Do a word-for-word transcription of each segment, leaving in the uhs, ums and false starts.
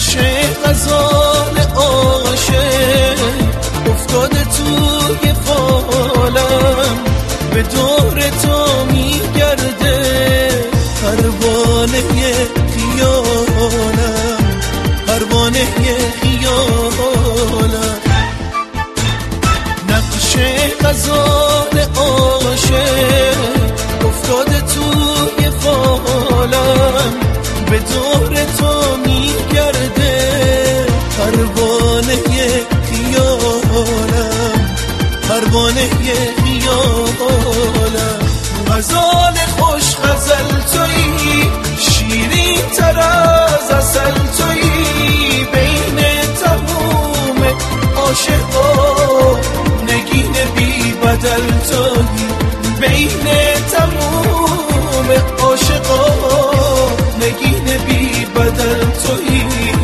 نقش غزال عاشق افتاده توی فالم، به دور تو میگرده پروانه خیالم، پروانه خیالم. نقش غزال عاشق افتاده توی فالم، به دور تو میگرده پروانه خیالم، پروانه خیالم. غزال خوش غزل تویی، شیرین تر از عسل تویی، بین تموم عاشقا نگین بی بدل تویی، بین تموم عاشقا نگین بی بدل تویی.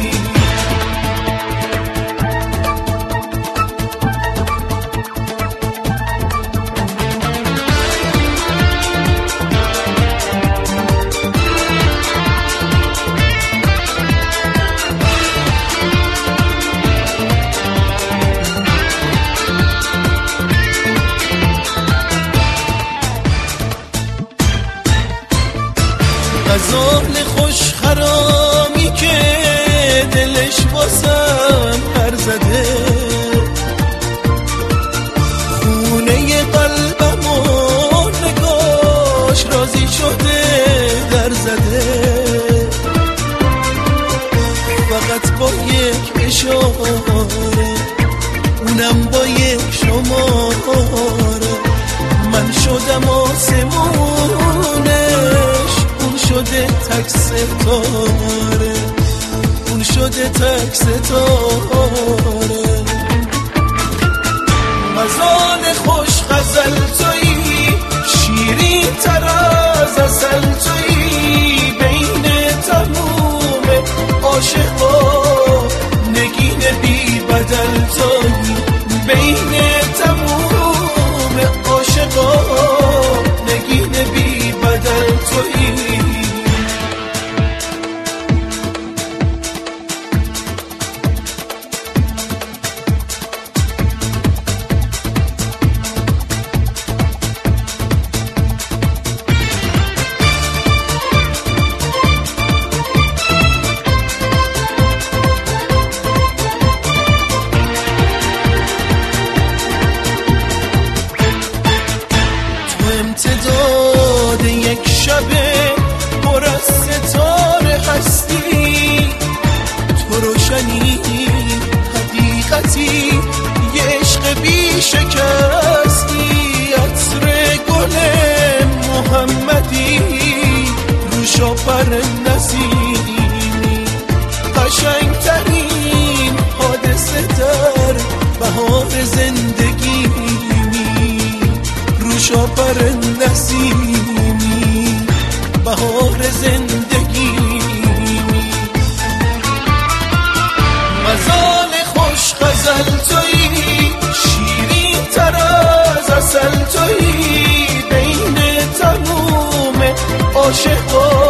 غزال خوش خرامی که دلش واسم پر زده، خونه قلبم و نگاش رازی شده در زده، فقط با یک اشاره اونم با یک شماره، من شدم آسمونش اون شده تک ستاره، اون شده تک ستاره. غزال خوش غزل تویی، شیرین تر از عسل تویی، بین تموم عاشقا نگین بی بدل تویی، بین تموم عاشقا نگین بی بدل تویی. امتداد یک شب پر از ستاره هستی، تو روشنی حقیقتی یه عشق بی شکستی، عطر گل محمدی روشا پر نسیمی، قشنگترین حادثه در بهار زندگی، روشا پر نسیمی بهار زندگی. غزال خوش غزل تویی، شیرین تر از عسل تویی، بین تموم عاشقا